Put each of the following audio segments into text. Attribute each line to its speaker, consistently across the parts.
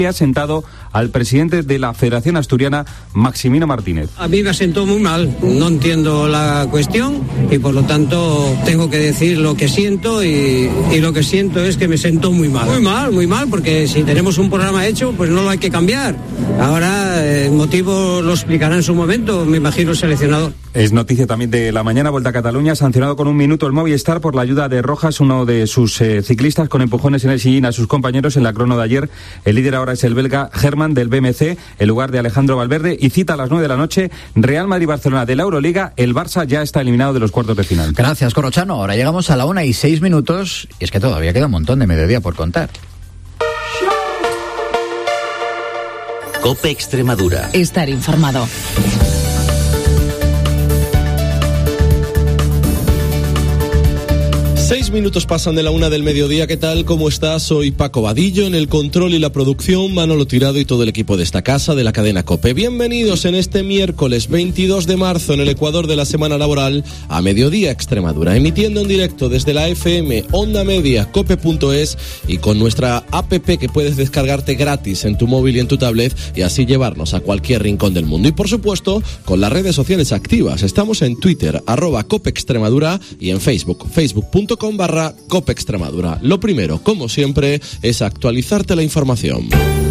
Speaker 1: ha sentado al presidente de la Federación Asturiana, Maximino Martínez.
Speaker 2: A mí me sentó muy mal, no entiendo la cuestión y por lo tanto tengo que decir lo que siento y lo que siento es que me sentó muy mal, porque si tenemos un programa hecho, pues no lo hay que cambiar. Ahora el motivo lo explicará en su momento, me imagino el seleccionador.
Speaker 1: Es noticia también de la mañana, Vuelta a Cataluña, sancionado con 1 minuto el Movistar por la ayuda de Rojas, uno de sus ciclistas, con empujones en el sillín a sus compañeros en la crono de ayer. El líder ahora es el belga Herman del BMC, en lugar de Alejandro Valverde, y cita a las 9 de la noche Real Madrid-Barcelona de la Euroliga. El Barça ya está eliminado de los cuartos de final.
Speaker 3: Gracias, Corrochano. Ahora llegamos a la 1:06, y es que todavía queda un montón de mediodía por contar.
Speaker 4: COPE Extremadura.
Speaker 5: Estar informado.
Speaker 6: 6 minutos pasan de la 1 del mediodía. ¿Qué tal? ¿Cómo estás? Soy Paco Vadillo, en el control y la producción, Manolo Tirado y todo el equipo de esta casa, de la cadena COPE. Bienvenidos en este miércoles 22 de marzo, en el Ecuador de la semana laboral, a Mediodía Extremadura, emitiendo en directo desde la FM Onda Media, cope.es, y con nuestra app que puedes descargarte gratis en tu móvil y en tu tablet, y así llevarnos a cualquier rincón del mundo. Y por supuesto, con las redes sociales activas. Estamos en Twitter, @COPE Extremadura, y en Facebook, facebook.com/COPE Extremadura. Lo primero, como siempre, es actualizarte la información.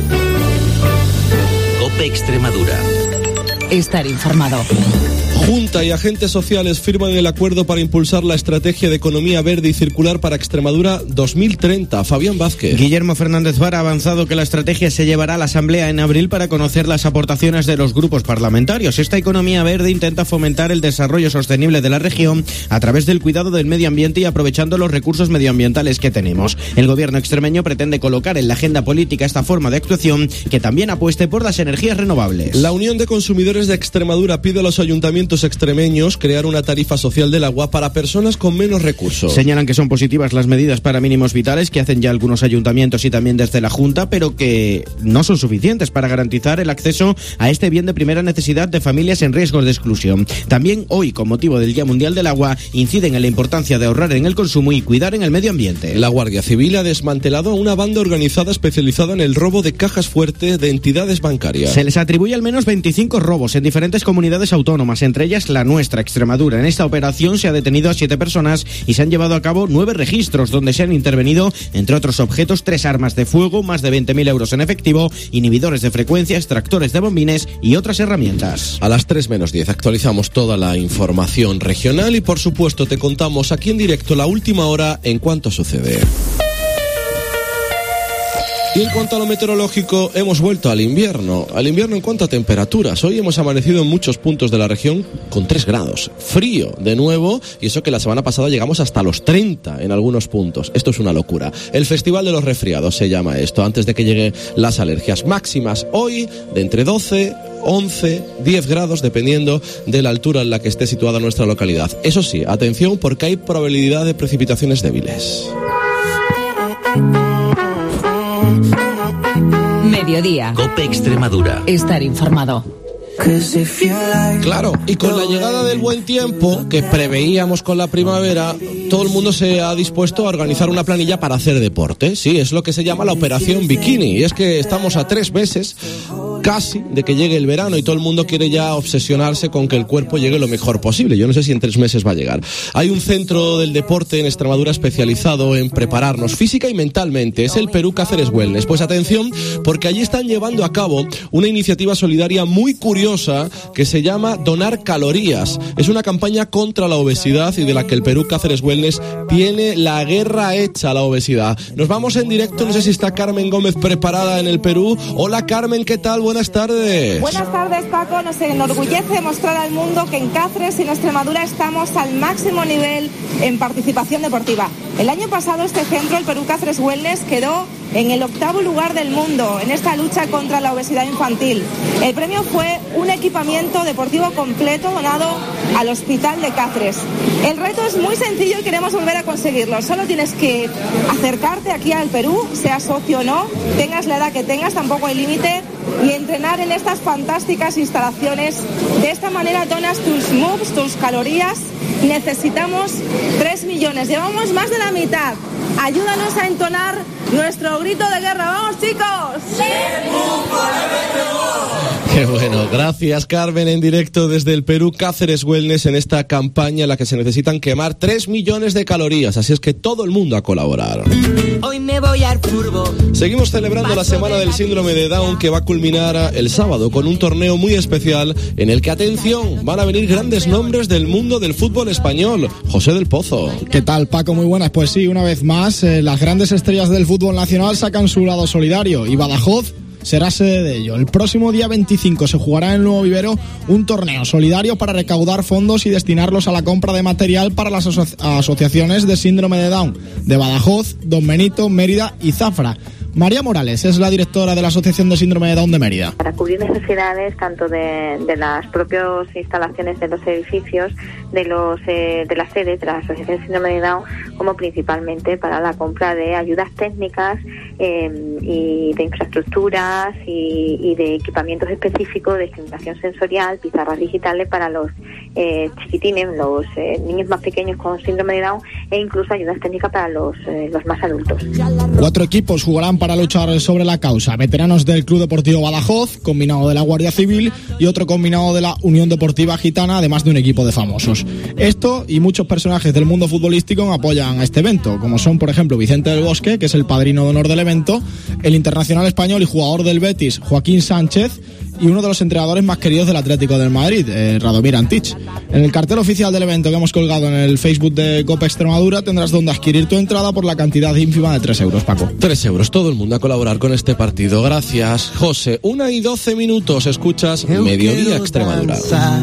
Speaker 4: COPE Extremadura.
Speaker 5: Estar informado.
Speaker 6: Junta y agentes sociales firman el acuerdo para impulsar la estrategia de economía verde y circular para Extremadura 2030. Fabián Vázquez.
Speaker 7: Guillermo Fernández Vara ha avanzado que la estrategia se llevará a la Asamblea en abril para conocer las aportaciones de los grupos parlamentarios. Esta economía verde intenta fomentar el desarrollo sostenible de la región a través del cuidado del medio ambiente y aprovechando los recursos medioambientales que tenemos. El gobierno extremeño pretende colocar en la agenda política esta forma de actuación que también apueste por las energías renovables.
Speaker 6: La Unión de Consumidores de Extremadura pide a los ayuntamientos extremeños crear una tarifa social del agua para personas con menos recursos.
Speaker 7: Señalan que son positivas las medidas para mínimos vitales que hacen ya algunos ayuntamientos y también desde la Junta, pero que no son suficientes para garantizar el acceso a este bien de primera necesidad de familias en riesgo de exclusión. También hoy, con motivo del Día Mundial del Agua, inciden en la importancia de ahorrar en el consumo y cuidar en el medio ambiente.
Speaker 6: La Guardia Civil ha desmantelado a una banda organizada especializada en el robo de cajas fuertes de entidades bancarias.
Speaker 7: Se les atribuye al menos 25 robos en diferentes comunidades autónomas, entre ellas la nuestra, Extremadura. En esta operación se ha detenido a 7 personas y se han llevado a cabo 9 registros, donde se han intervenido, entre otros objetos, 3 armas de fuego, más de 20.000 euros en efectivo, inhibidores de frecuencia, extractores de bombines y otras herramientas.
Speaker 6: A las 3:10 actualizamos toda la información regional y, por supuesto, te contamos aquí en directo la última hora en cuanto sucede. Y en cuanto a lo meteorológico, hemos vuelto al invierno. Al invierno en cuanto a temperaturas. Hoy hemos amanecido en muchos puntos de la región con 3 grados. Frío de nuevo, y eso que la semana pasada llegamos hasta los 30 en algunos puntos. Esto es una locura. El Festival de los Resfriados se llama esto, antes de que lleguen las alergias. Máximas hoy de entre 12, 11, 10 grados, dependiendo de la altura en la que esté situada nuestra localidad. Eso sí, atención, porque hay probabilidad de precipitaciones débiles.
Speaker 5: Mediodía.
Speaker 4: COPE Extremadura.
Speaker 5: Estar informado.
Speaker 6: Claro, y con la llegada del buen tiempo que preveíamos con la primavera, todo el mundo se ha dispuesto a organizar una planilla para hacer deporte. Sí, es lo que se llama la Operación Bikini. Y es que estamos a 3 meses casi de que llegue el verano y todo el mundo quiere ya obsesionarse con que el cuerpo llegue lo mejor posible. Yo no sé si en 3 meses va a llegar. Hay un centro del deporte en Extremadura especializado en prepararnos física y mentalmente. Es el Perú Cáceres Wellness. Pues atención, porque allí están llevando a cabo una iniciativa solidaria muy curiosa que se llama Donar Calorías. Es una campaña contra la obesidad y de la que el Perú Cáceres Wellness tiene la guerra hecha a la obesidad. Nos vamos en directo, no sé si está Carmen Gómez preparada en el Perú. Hola Carmen, ¿qué tal? Buenas tardes.
Speaker 8: Buenas tardes, Paco. Nos enorgullece mostrar al mundo que en Cáceres y en Extremadura estamos al máximo nivel en participación deportiva. El año pasado este centro, el Perú Cáceres Wellness, quedó en el 8º lugar del mundo en esta lucha contra la obesidad infantil. El premio fue un equipamiento deportivo completo donado al Hospital de Cáceres. El reto es muy sencillo y queremos volver a conseguirlo. Solo tienes que acercarte aquí al Perú, seas socio o no, tengas la edad que tengas, tampoco hay límite, y entrenar en estas fantásticas instalaciones. De esta manera donas tus moves, tus calorías. Necesitamos 3 millones, llevamos más de la mitad. Ayúdanos a entonar nuestro grito de guerra. ¡Vamos, chicos!
Speaker 6: Qué bueno, gracias Carmen, en directo desde el Perú Cáceres Wellness en esta campaña en la que se necesitan quemar 3 millones de calorías, así es que todo el mundo a colaborar.
Speaker 9: Hoy me voy al furbo.
Speaker 6: Seguimos celebrando la Semana del Síndrome de Down, que va a culminar el sábado con un torneo muy especial en el que, atención, van a venir grandes nombres del mundo del fútbol español. José del Pozo.
Speaker 10: ¿Qué tal, Paco? Muy buenas. Pues sí, una vez más, las grandes estrellas del fútbol nacional sacan su lado solidario y Badajoz será sede de ello. El próximo día 25 se jugará en Nuevo Vivero un torneo solidario para recaudar fondos y destinarlos a la compra de material para las asociaciones de síndrome de Down de Badajoz, Don Benito, Mérida y Zafra. María Morales es la directora de la Asociación de Síndrome de Down de Mérida.
Speaker 11: Para cubrir necesidades tanto de las propias instalaciones de los edificios, de las sedes de la Asociación de Síndrome de Down, como principalmente para la compra de ayudas técnicas y de infraestructuras y de equipamientos específicos de estimulación sensorial, pizarras digitales para los chiquitines, los niños más pequeños con síndrome de Down, e incluso ayudas técnicas para los más adultos.
Speaker 10: 4 equipos jugarán para luchar sobre la causa: veteranos del Club Deportivo Badajoz, combinado de la Guardia Civil y otro combinado de la Unión Deportiva Gitana, además de un equipo de famosos. Esto y muchos personajes del mundo futbolístico apoyan a este evento, como son, por ejemplo, Vicente del Bosque, que es el padrino de honor del evento, el internacional español y jugador del Betis, Joaquín Sánchez, y uno de los entrenadores más queridos del Atlético del Madrid, Radomir Antich. En el cartel oficial del evento que hemos colgado en el Facebook de COPE Extremadura tendrás donde adquirir tu entrada por la cantidad ínfima de 3 euros, Paco.
Speaker 6: 3 euros, todo el mundo a colaborar con este partido. Gracias, José. 1:12, escuchas Mediodía Extremadura.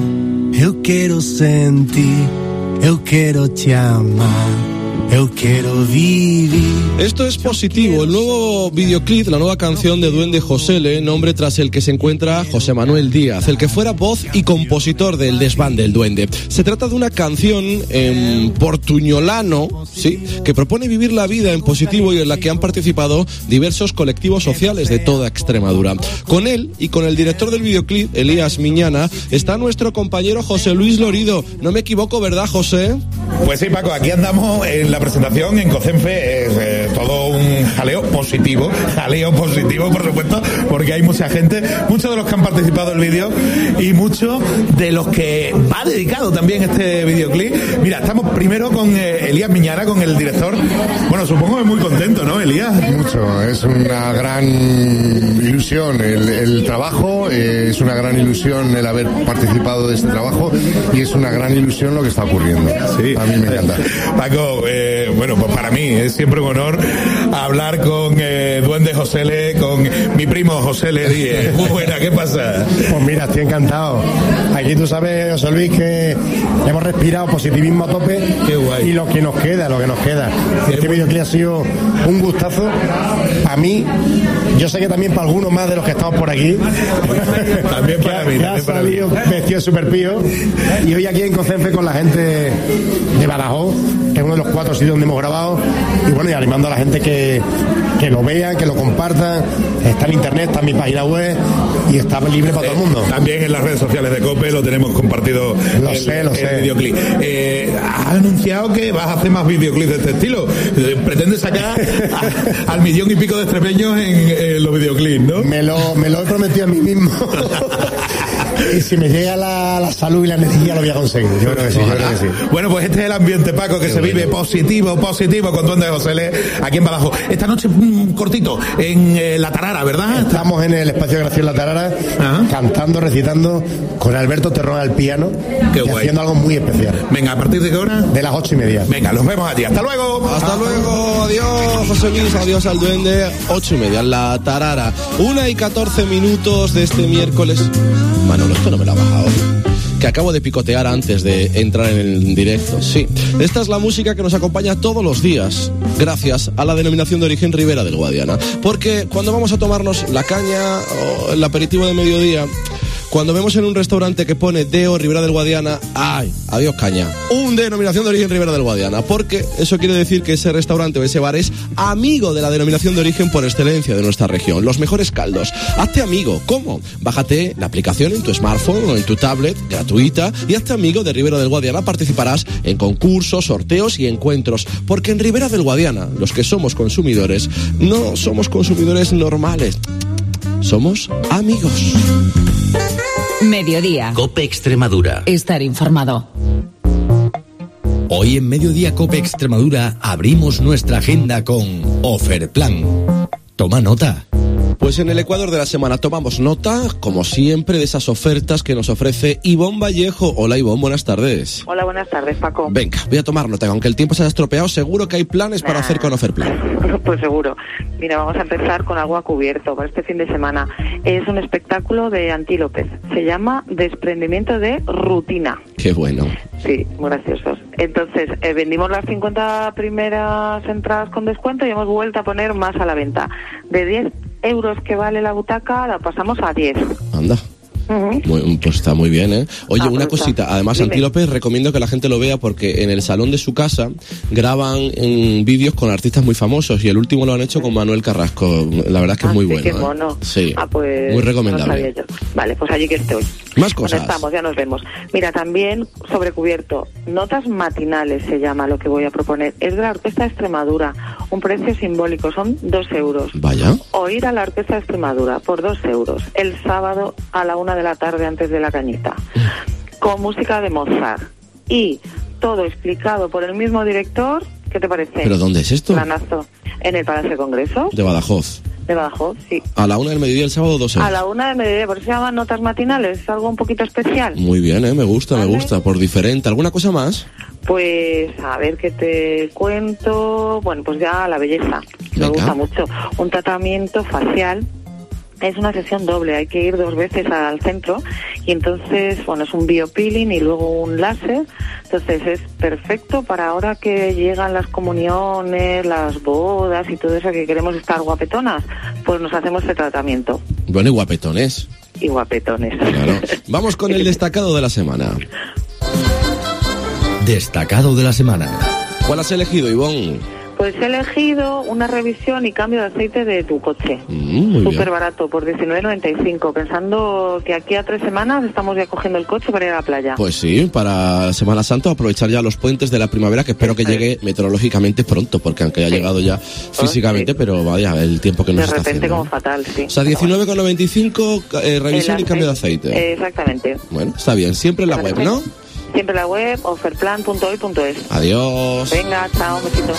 Speaker 12: Eu quero sentir, eu quero te amar, eu quero vivir.
Speaker 6: Esto es Positivo, el nuevo videoclip, la nueva canción de Duende Josele, nombre tras el que se encuentra José Manuel Díaz, el que fuera voz y compositor del desván del Duende. Se trata de una canción en portuñolano, sí, que propone vivir la vida en positivo y en la que han participado diversos colectivos sociales de toda Extremadura. Con él y con el director del videoclip, Elías Miñana, está nuestro compañero José Luis Lorido. No me equivoco, ¿verdad, José?
Speaker 13: Pues sí, Paco, aquí andamos en la presentación en Cocenfe, todo un jaleo positivo, por supuesto, porque hay mucha gente, muchos de los que han participado en el vídeo y muchos de los que va dedicado también este videoclip. Mira, estamos primero con Elías Miñana, con el director. Bueno, supongo que muy contento, ¿no, Elías?
Speaker 14: Mucho, es una gran ilusión el trabajo, es una gran ilusión el haber participado de este trabajo y es una gran ilusión lo que está ocurriendo.
Speaker 13: Sí.
Speaker 14: A mí me encanta.
Speaker 13: Paco, bueno, pues para mí es siempre un honor hablar con Duende Josele, con mi primo Josele Díez. Muy buena, ¿qué pasa?
Speaker 15: Pues mira, estoy encantado. Aquí tú sabes, José Luis, que hemos respirado positivismo a tope.
Speaker 13: Qué guay.
Speaker 15: Y lo que nos queda. Este videoclip ha sido un gustazo. A mí, yo sé que también para algunos más de los que estamos por aquí.
Speaker 13: También para mí.
Speaker 15: Ha salido vestido súper pío. Y hoy aquí en Cocenfe con la gente de Badajoz, que es uno de los 4 sitios donde hemos grabado, y bueno, y animando a la gente que lo vean, que lo compartan. Está en internet, está en mi página web y está libre para todo el mundo.
Speaker 13: También en las redes sociales de COPE lo tenemos compartido.
Speaker 15: Lo sé.
Speaker 13: El videoclip. Has anunciado que vas a hacer más videoclips de este estilo. Pretendes sacar al 1,000,000 y pico de extremeños en los videoclips, ¿no?
Speaker 15: Me lo he prometido a mí mismo. Y si me llega la salud y la energía lo voy a conseguir. Yo creo que sí.
Speaker 13: Bueno, pues este es el ambiente, Paco, que se vive positivo con Duende Josele aquí en Badajoz. Esta noche cortito en La Tarara, ¿verdad?
Speaker 15: Estamos en el espacio de Gracia en La Tarara, cantando, recitando con Alberto Terrón al piano.
Speaker 13: Qué guay.
Speaker 15: Haciendo algo muy especial.
Speaker 13: Venga, ¿a partir de qué hora?
Speaker 15: De las 8:30.
Speaker 13: Venga, los vemos allí. ¡Hasta luego!
Speaker 6: Hasta luego. Adiós, José Luis. Adiós al Duende. 8:30 en La Tarara. 1:14 de este miércoles. Manolo, esto no me lo ha bajado, que acabo de picotear antes de entrar en el directo. Sí, esta es la música que nos acompaña todos los días, gracias a la denominación de origen Ribera del Guadiana. Porque cuando vamos a tomarnos la caña o el aperitivo de mediodía, Cuando vemos en un restaurante que pone Deo Ribera del Guadiana, ¡ay! Adiós caña. Un denominación de origen Ribera del Guadiana, porque eso quiere decir que ese restaurante o ese bar es amigo de la denominación de origen por excelencia de nuestra región. Los mejores caldos. Hazte amigo. ¿Cómo? Bájate la aplicación en tu smartphone o en tu tablet, gratuita, y hazte amigo de Ribera del Guadiana. Participarás en concursos, sorteos y encuentros, porque en Ribera del Guadiana, los que somos consumidores, no somos consumidores normales. Somos amigos.
Speaker 5: Mediodía.
Speaker 4: COPE Extremadura.
Speaker 5: Estar informado.
Speaker 16: Hoy en Mediodía COPE Extremadura abrimos nuestra agenda con Oferplan. Toma nota.
Speaker 6: Pues en el Ecuador de la semana tomamos nota, como siempre, de esas ofertas que nos ofrece Ivonne Vallejo. Hola Ivonne, buenas tardes.
Speaker 17: Hola, buenas tardes, Paco.
Speaker 6: Venga, voy a tomar nota, aunque el tiempo se haya estropeado, seguro que hay planes para hacer con Oferplan.
Speaker 17: Pues seguro. Mira, vamos a empezar con algo a cubierto para este fin de semana. Es un espectáculo de Antílopes. Se llama Desprendimiento de Rutina.
Speaker 6: Qué bueno.
Speaker 17: Sí, muy graciosos. Entonces, vendimos las 50 primeras entradas con descuento y hemos vuelto a poner más a la venta. De 10 euros que vale la butaca, la pasamos a 10.
Speaker 6: Anda. Pues está muy bien, ¿eh? Oye, una cosita, además Antílope recomiendo que la gente lo vea porque en el salón de su casa graban vídeos con artistas muy famosos y el último lo han hecho con Manuel Carrasco. La verdad es que es muy bueno.
Speaker 17: Qué mono.
Speaker 6: Sí,
Speaker 17: pues
Speaker 6: muy recomendable.
Speaker 17: No vale, pues allí que estoy.
Speaker 6: Más cosas.
Speaker 17: Bueno, estamos, ya nos vemos. Mira, también sobre cubierto, notas matinales se llama lo que voy a proponer. Es de la Orquesta de Extremadura, un precio simbólico, son 2 euros.
Speaker 6: Vaya.
Speaker 17: O ir a la Orquesta de Extremadura por 2 euros el sábado a la 1 de la tarde antes de la cañita, con música de Mozart y todo explicado por el mismo director. ¿Qué te parece?
Speaker 6: ¿Pero dónde es esto?
Speaker 17: Planazo. En el Palacio de Congresos.
Speaker 6: De Badajoz.
Speaker 17: De Badajoz, sí.
Speaker 6: A la 1 del mediodía el sábado, 2 euros.
Speaker 17: A la 1 del mediodía, por eso se llaman notas matinales, es algo un poquito especial.
Speaker 6: Muy bien, me gusta, ¿vale? Me gusta, por diferente. ¿Alguna cosa más?
Speaker 17: Pues, a ver qué te cuento. Bueno, pues ya la belleza, me gusta mucho. Un tratamiento facial. Es una sesión doble, hay que ir 2 veces al centro y entonces, bueno, es un biopeeling y luego un láser, entonces es perfecto para ahora que llegan las comuniones, las bodas y todo eso, que queremos estar guapetonas, pues nos hacemos este tratamiento.
Speaker 6: Bueno, y guapetones.
Speaker 17: Y guapetones.
Speaker 6: Claro. Vamos con el destacado de la semana.
Speaker 16: Destacado de la semana.
Speaker 6: ¿Cuál has elegido, Ivonne?
Speaker 17: Pues he elegido una revisión y cambio de aceite de tu coche. Súper barato, por 19,95. Pensando que aquí a 3 semanas estamos ya cogiendo el coche para ir a la playa.
Speaker 6: Pues sí, para Semana Santa aprovechar ya los puentes de la primavera, que espero que llegue meteorológicamente pronto, porque aunque haya llegado ya físicamente, pero vaya, el tiempo que nos está haciendo.
Speaker 17: De repente como fatal, sí.
Speaker 6: O sea, 19,95 revisión y cambio de aceite.
Speaker 17: Exactamente.
Speaker 6: Bueno, está bien, siempre en la web, ¿no?
Speaker 17: Siempre en la web, oferplan.hoy.es.
Speaker 6: Adiós.
Speaker 17: Venga, chao, un besito.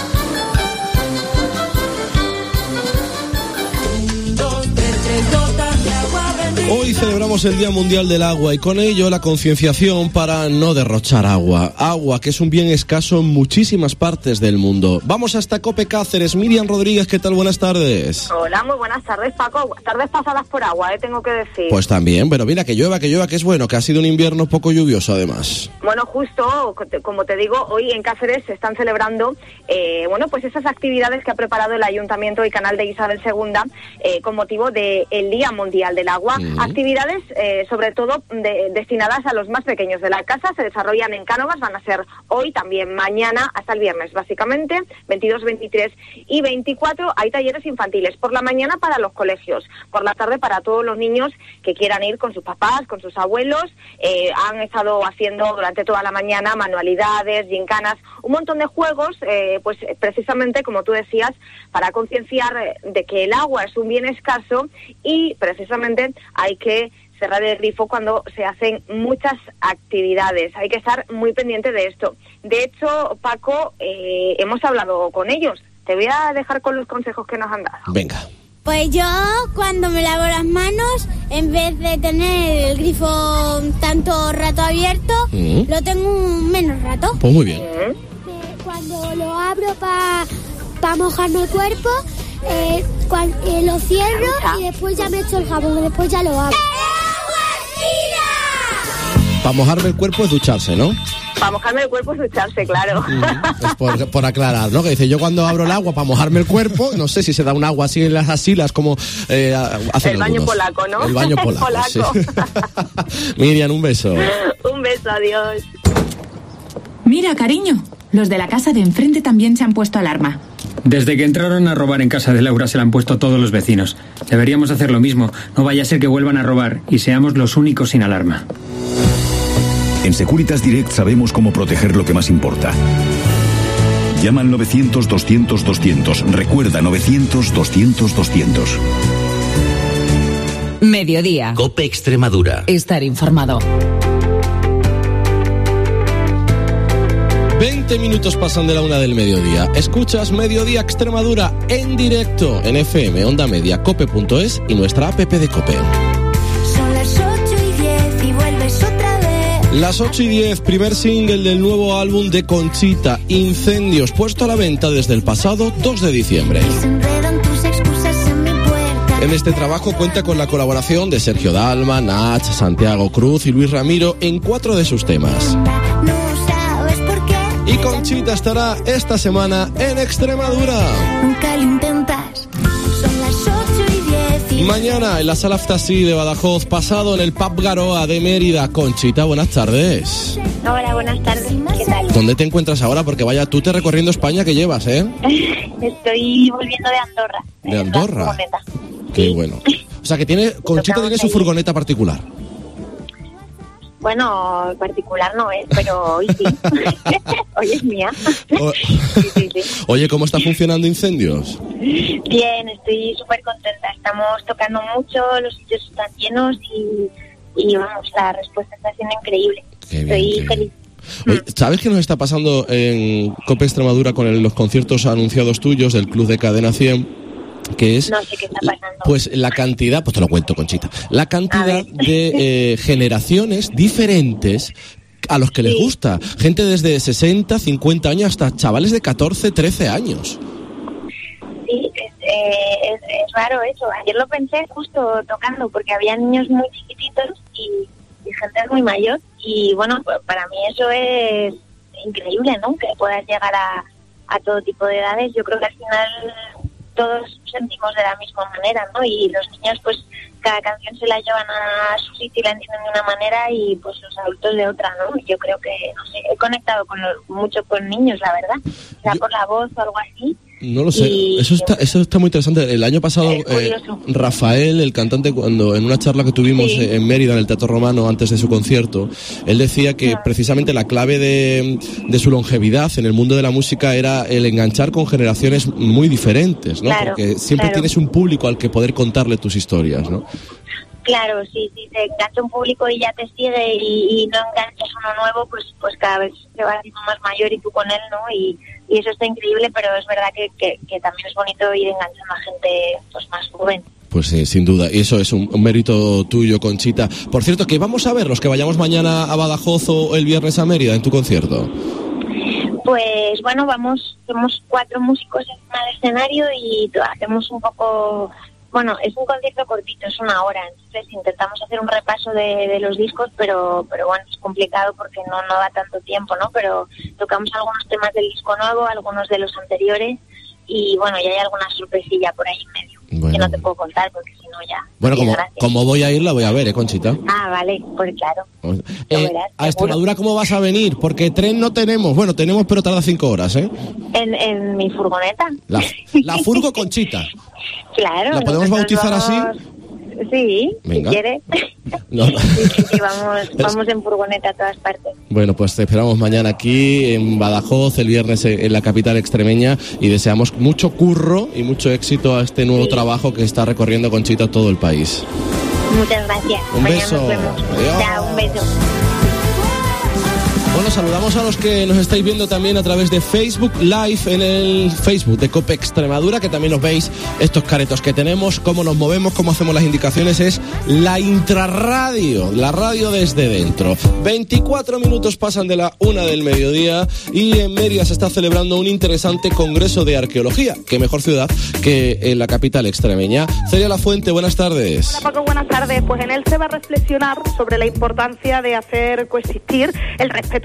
Speaker 6: Hoy celebramos el Día Mundial del Agua y con ello la concienciación para no derrochar agua. Agua, que es un bien escaso en muchísimas partes del mundo. Vamos hasta Cope Cáceres. Miriam Rodríguez, ¿qué tal? Buenas tardes.
Speaker 18: Hola, muy buenas tardes, Paco. Tardes pasadas por agua, tengo que decir.
Speaker 6: Pues también, pero mira, que llueva, que es bueno, que ha sido un invierno poco lluvioso además.
Speaker 18: Bueno, justo, como te digo, hoy en Cáceres se están celebrando, pues esas actividades que ha preparado el Ayuntamiento y Canal de Isabel II con motivo del Día Mundial del Agua. Actividades sobre todo destinadas a los más pequeños de la casa, se desarrollan en Cánovas, van a ser hoy, también mañana, hasta el viernes básicamente, 22, 23 y 24, hay talleres infantiles, por la mañana para los colegios, por la tarde para todos los niños que quieran ir con sus papás, con sus abuelos, han estado haciendo durante toda la mañana manualidades, gincanas, un montón de juegos, pues precisamente como tú decías, para concienciar de que el agua es un bien escaso y precisamente hay que cerrar el grifo cuando se hacen muchas actividades. Hay que estar muy pendiente de esto. De hecho, Paco, hemos hablado con ellos. Te voy a dejar con los consejos que nos han dado.
Speaker 6: Venga.
Speaker 19: Pues yo, cuando me lavo las manos, en vez de tener el grifo tanto rato abierto, lo tengo menos rato.
Speaker 6: Pues muy bien.
Speaker 19: Cuando lo abro para mojarme el cuerpo, lo cierro y después ya me echo el jabón, después ya lo abro.
Speaker 6: Para mojarme el cuerpo es ducharse, ¿no?
Speaker 18: Para mojarme el cuerpo es ducharse, claro.
Speaker 6: Es por aclarar, ¿no? Que dice, yo cuando abro el agua para mojarme el cuerpo, no sé si se da un agua así en las asilas como hacen
Speaker 18: el baño
Speaker 6: algunos.
Speaker 18: polaco, ¿no?
Speaker 6: El baño polaco, sí. Miriam, un beso.
Speaker 18: Un beso, adiós.
Speaker 20: Mira, cariño, los de la casa de enfrente también se han puesto alarma.
Speaker 2: Desde que entraron a robar en casa de Laura se la han puesto todos los vecinos. Deberíamos hacer lo mismo. No vaya a ser que vuelvan a robar y seamos los únicos sin alarma.
Speaker 21: En Securitas Direct sabemos cómo proteger lo que más importa. Llama al 900-200-200. Recuerda, 900-200-200.
Speaker 5: Mediodía.
Speaker 4: COPE Extremadura.
Speaker 5: Estar informado.
Speaker 6: 20 minutos pasan de la 1 del mediodía. Escuchas Mediodía Extremadura en directo en FM, Onda Media, cope.es y nuestra app de COPE.
Speaker 19: Son las 8:10 y vuelves otra vez.
Speaker 6: Las 8:10, primer single del nuevo álbum de Conchita, Incendios, puesto a la venta desde el pasado 2 de diciembre.
Speaker 19: Y se enredan tus excusas en mi puerta.
Speaker 6: En este trabajo cuenta con la colaboración de Sergio Dalma, Nach, Santiago Cruz y Luis Ramiro en 4 de sus temas.
Speaker 19: No sabes por qué.
Speaker 6: Y Conchita estará esta semana en Extremadura.
Speaker 19: Nunca lo intentas. Son las 8:10 y
Speaker 6: Mañana en la Sala Aftasí de Badajoz, pasado en el Pub Garoa de Mérida. Conchita, buenas tardes.
Speaker 11: Hola, buenas tardes. ¿Qué tal?
Speaker 6: ¿Dónde te encuentras ahora? Porque vaya tute recorriendo España que llevas, ¿eh?
Speaker 11: Estoy volviendo de Andorra.
Speaker 6: ¿De Andorra?
Speaker 11: Furgoneta.
Speaker 6: Qué bueno. O sea que Conchita tiene su furgoneta particular.
Speaker 11: Bueno, particular no es, pero hoy sí. Hoy es mía. Sí.
Speaker 6: Oye, ¿cómo está funcionando Incendios?
Speaker 11: Bien, estoy súper contenta. Estamos tocando mucho, los sitios están llenos y vamos, la respuesta está siendo increíble. Estoy feliz.
Speaker 6: Oye, ¿sabes qué nos está pasando en COPE Extremadura con los conciertos anunciados tuyos del Club de Cadena 100? Que es,
Speaker 11: no sé qué está pasando.
Speaker 6: Pues la cantidad, pues te lo cuento, Conchita, la cantidad de generaciones diferentes a los que les gusta. Gente desde 60, 50 años hasta chavales de 14, 13 años.
Speaker 11: Sí, es raro eso. Ayer lo pensé justo tocando porque había niños muy chiquititos y gente muy mayor. Y bueno, pues para mí eso es increíble, ¿no? Que puedas llegar a todo tipo de edades. Yo creo que al final todos sentimos de la misma manera, ¿no? Y los niños, pues, cada canción se la llevan a su sitio y la entienden de una manera y, pues, los adultos de otra, ¿no? Yo creo que, no sé, he conectado mucho con niños, la verdad. O sea, por la voz o algo así.
Speaker 6: No lo sé, eso está muy interesante. El año pasado Rafael, el cantante, cuando en una charla que tuvimos en Mérida, en el Teatro Romano, antes de su concierto, él decía que precisamente la clave de su longevidad en el mundo de la música era el enganchar con generaciones muy diferentes, ¿no?
Speaker 11: Claro,
Speaker 6: porque siempre tienes un público al que poder contarle tus historias, ¿no?
Speaker 11: Claro, sí, te engancha un público y ya te sigue y no enganchas uno nuevo, pues cada vez se va haciendo más mayor y tú con él, ¿no? Y eso está increíble, pero es verdad que también es bonito ir enganchando a gente pues más joven.
Speaker 6: Pues sí, sin duda, y eso es un mérito tuyo, Conchita. Por cierto, ¿qué vamos a ver los que vayamos mañana a Badajoz o el viernes a Mérida en tu concierto?
Speaker 11: Pues bueno, somos 4 músicos encima del escenario y hacemos un poco... Bueno, es un concierto cortito, es 1 hora, entonces intentamos hacer un repaso de los discos, pero bueno, es complicado porque no da tanto tiempo, ¿no? Pero tocamos algunos temas del disco nuevo, algunos de los anteriores y bueno, ya hay alguna sorpresilla por ahí en medio, que no te puedo contar porque si no ya...
Speaker 6: Bueno, como voy a ir, la voy a ver, Conchita.
Speaker 11: Ah, vale, pues claro.
Speaker 6: ¿A Extremadura cómo vas a venir? Porque tren no tenemos, bueno, tenemos pero tarda 5 horas, ¿eh?
Speaker 11: En mi furgoneta.
Speaker 6: La furgo Conchita.
Speaker 11: Claro.
Speaker 6: ¿La podemos bautizar así?
Speaker 11: Sí,
Speaker 6: venga.
Speaker 11: Si quieres.
Speaker 6: No.
Speaker 11: Sí, vamos en furgoneta a todas partes.
Speaker 6: Bueno, pues te esperamos mañana aquí en Badajoz, el viernes en la capital extremeña y deseamos mucho curro y mucho éxito a este nuevo trabajo que está recorriendo Conchita todo el país.
Speaker 11: Muchas gracias.
Speaker 6: Un
Speaker 11: mañana
Speaker 6: beso.
Speaker 11: Nos vemos. Chao, un beso.
Speaker 6: Bueno, saludamos a los que nos estáis viendo también a través de Facebook Live en el Facebook de COPE Extremadura, que también los veis estos caretos que tenemos, cómo nos movemos, cómo hacemos las indicaciones, es la intrarradio, la radio desde dentro. 24 minutos pasan de la 1 del mediodía y en Mérida se está celebrando un interesante congreso de arqueología. Qué mejor ciudad que en la capital extremeña. Celia Lafuente, buenas tardes.
Speaker 22: Hola Paco, buenas tardes. Pues en él se va a reflexionar sobre la importancia de hacer coexistir el respeto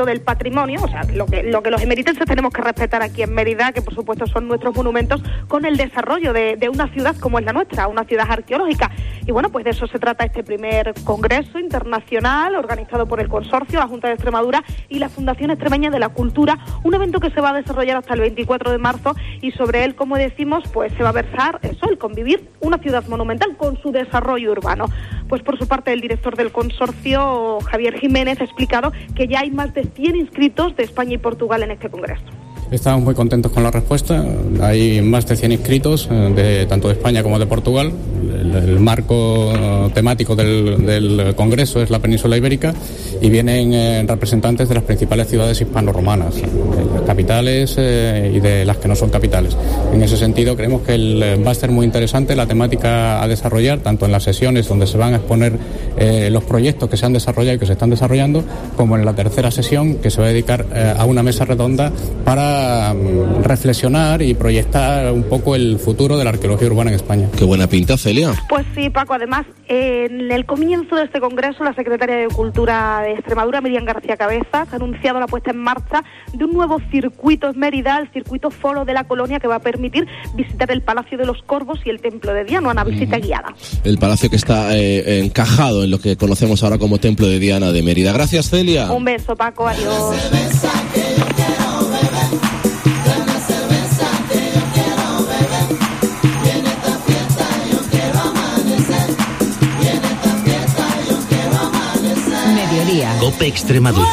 Speaker 8: fomento del patrimonio, o sea, lo que los emeritenses tenemos que respetar aquí en Mérida, que por supuesto son nuestros monumentos, con el desarrollo de una ciudad como es la nuestra, una ciudad arqueológica. Y bueno, pues de eso se trata este primer congreso internacional organizado por el Consorcio, la Junta de Extremadura y la Fundación Extremeña de la Cultura, un evento que se va a desarrollar hasta el 24 de marzo y sobre él, como decimos, pues se va a versar eso, el convivir una ciudad monumental con su desarrollo urbano. Pues por su parte el director del consorcio, Javier Jiménez, ha explicado que ya hay más de 100 inscritos de España y Portugal en este congreso.
Speaker 1: Estamos muy contentos con la respuesta. Hay más de 100 inscritos, tanto de España como de Portugal. El marco temático del congreso es la península ibérica y vienen representantes de las principales ciudades hispano-romanas, capitales y de las que no son capitales. En ese sentido creemos que va a ser muy interesante la temática a desarrollar, tanto en las sesiones donde se van a exponer los proyectos que se han desarrollado y que se están desarrollando, como en la tercera sesión, que se va a dedicar a una mesa redonda para reflexionar y proyectar un poco el futuro de la arqueología urbana en España.
Speaker 6: Qué buena pinta, Celia.
Speaker 8: Pues sí, Paco, además, en el comienzo de este congreso, la secretaria de Cultura de Extremadura, Miriam García Cabezas, ha anunciado la puesta en marcha de un nuevo circuito en Mérida, el circuito Foro de la Colonia, que va a permitir visitar el Palacio de los Corvos y el Templo de Diana, una visita guiada.
Speaker 6: El palacio que está encajado en lo que conocemos ahora como Templo de Diana de Mérida. Gracias, Celia.
Speaker 8: Un beso, Paco, adiós.
Speaker 4: COPE Extremadura.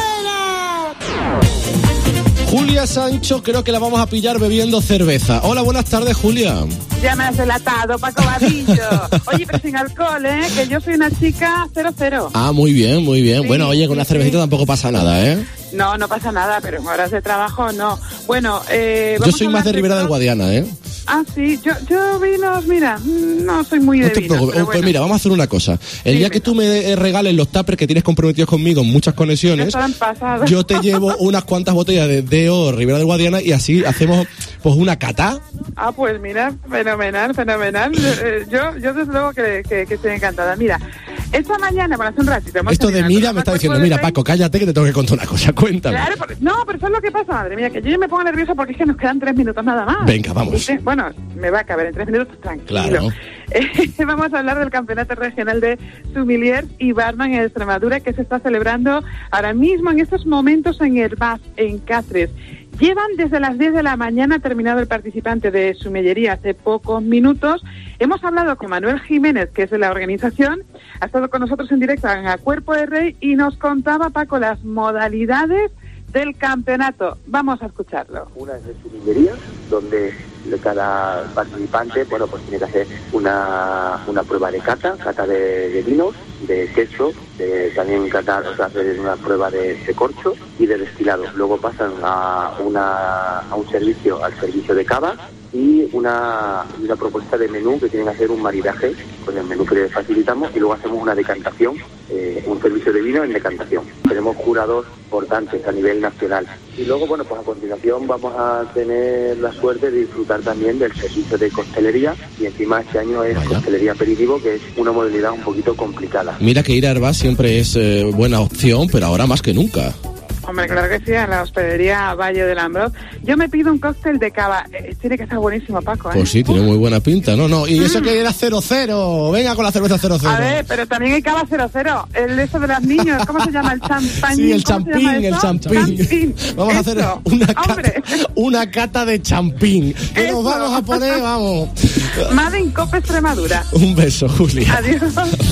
Speaker 6: Julia Sancho, creo que la vamos a pillar bebiendo cerveza. Hola, buenas tardes, Julia.
Speaker 22: Ya me has delatado, Paco Vadillo. Oye, pero sin alcohol, que yo soy una chica 00.
Speaker 6: Ah, muy bien, muy bien.
Speaker 22: Sí,
Speaker 6: bueno, oye, con una cervecita tampoco pasa nada, ¿eh?
Speaker 22: No, no pasa nada, pero en horas de trabajo no. Bueno,
Speaker 6: yo soy más de Ribera del Guadiana, ¿eh?
Speaker 22: Ah, sí, yo vinos, mira, no soy muy de
Speaker 6: no te
Speaker 22: vinos,
Speaker 6: preocupes.
Speaker 22: pero
Speaker 6: Pues
Speaker 22: bueno.
Speaker 6: mira, vamos a hacer una cosa. El día que tú me regales los tuppers que tienes comprometidos conmigo en muchas conexiones,
Speaker 22: Están pasados.
Speaker 6: yo te llevo unas cuantas botellas de DO Ribera del Guadiana y así hacemos pues una cata.
Speaker 22: Ah, pues mira, fenomenal. Yo desde luego que estoy encantada. Mira, esta mañana, bueno, hace un ratito...
Speaker 6: Esto de mira me está diciendo, mira, Paco, cállate que te tengo que contar una cosa, cuéntame.
Speaker 22: Claro, pero ¿sabes lo que pasa, madre mía? Que yo ya me pongo nerviosa porque es que nos quedan 3 minutos nada más.
Speaker 6: Venga, vamos.
Speaker 22: Bueno, me va a caber en 3 minutos, tranquilo.
Speaker 6: Claro.
Speaker 22: Vamos a hablar del Campeonato Regional de Sommelier y Barman en Extremadura, que se está celebrando ahora mismo, en estos momentos, en Herbaz, en Cáceres. Llevan desde las 10 de la mañana terminado el participante de Sommellería hace pocos minutos. Hemos hablado con Manuel Jiménez, que es de la organización, ha estado con nosotros en directo en A Cuerpo de Rey y nos contaba, Paco, las modalidades del campeonato. Vamos a escucharlo.
Speaker 23: Una es de Sommellería, donde cada participante, bueno, pues tiene que hacer una prueba de cata de vinos, de queso, también catar, o sea, hacer una prueba de corcho y de destilado. Luego pasan a un servicio, al servicio de cava, y una propuesta de menú que tienen que hacer un maridaje con el menú que les facilitamos, y luego hacemos una decantación, un servicio de vino en decantación. Tenemos jurados importantes a nivel nacional. Y luego, bueno, pues a continuación vamos a tener la suerte de disfrutar también del servicio de costelería, y encima este año es costelería aperitivo, que es una modalidad un poquito complicada.
Speaker 6: Mira que ir a Herbaz siempre es buena opción, pero ahora más que nunca.
Speaker 22: Hombre, claro que sí, en la hospedería Valle del Ambroz. Yo me pido un cóctel de cava. Tiene que estar buenísimo, Paco, ¿eh?
Speaker 6: Pues sí, tiene muy buena pinta. No, y eso que era 00. Venga con la cerveza 00.
Speaker 22: A ver, pero también hay cava 00. El eso de los niños, ¿cómo se llama? El champán.
Speaker 6: Sí, el champín. Vamos a hacer una cata de champín. Que nos vamos a poner, vamos.
Speaker 22: Made in Cope Extremadura.
Speaker 6: Un beso, Julia.
Speaker 22: Adiós.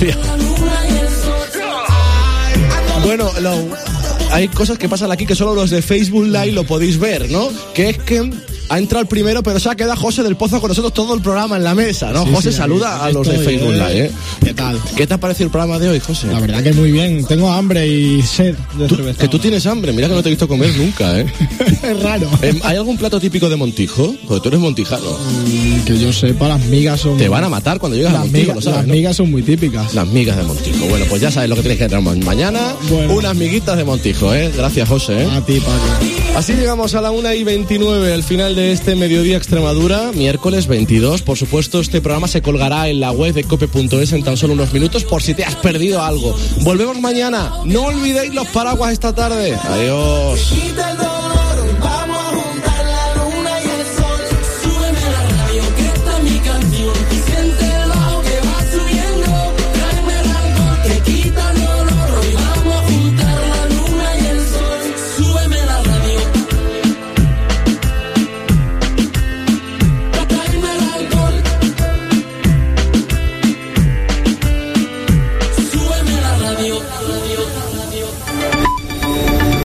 Speaker 6: Bueno, hay cosas que pasan aquí que solo los de Facebook Live lo podéis ver, ¿no? Que es que ha entrado el primero, pero se ha quedado José del Pozo con nosotros todo el programa en la mesa, ¿no?
Speaker 10: Sí,
Speaker 6: José,
Speaker 10: sí,
Speaker 6: saluda a los de Facebook Live, ¿eh?
Speaker 10: ¿Qué tal?
Speaker 6: ¿Qué te ha parecido el programa de hoy, José?
Speaker 10: La verdad que muy bien. Tengo hambre y sed de cerveza.
Speaker 6: Que tú tienes hambre. Mira que no te he visto comer nunca, ¿eh?
Speaker 10: Es raro.
Speaker 6: ¿Hay algún plato típico de Montijo? Porque tú eres montijano.
Speaker 10: Que yo sepa, las migas son...
Speaker 6: Te van a matar cuando llegas a Montijo, lo sabes,
Speaker 10: Las
Speaker 6: ¿no?
Speaker 10: migas son muy típicas.
Speaker 6: Las migas de Montijo. Bueno, pues ya sabes lo que tienes que traer mañana.
Speaker 10: Bueno.
Speaker 6: Unas miguitas de Montijo, ¿eh? Gracias, José, ¿eh?
Speaker 10: A ti, Paco.
Speaker 6: Así llegamos a la 1:29, al final de de este Mediodía Extremadura, miércoles 22. Por supuesto, este programa se colgará en la web de cope.es en tan solo unos minutos por si te has perdido algo. Volvemos mañana. No olvidéis los paraguas esta tarde. Adiós.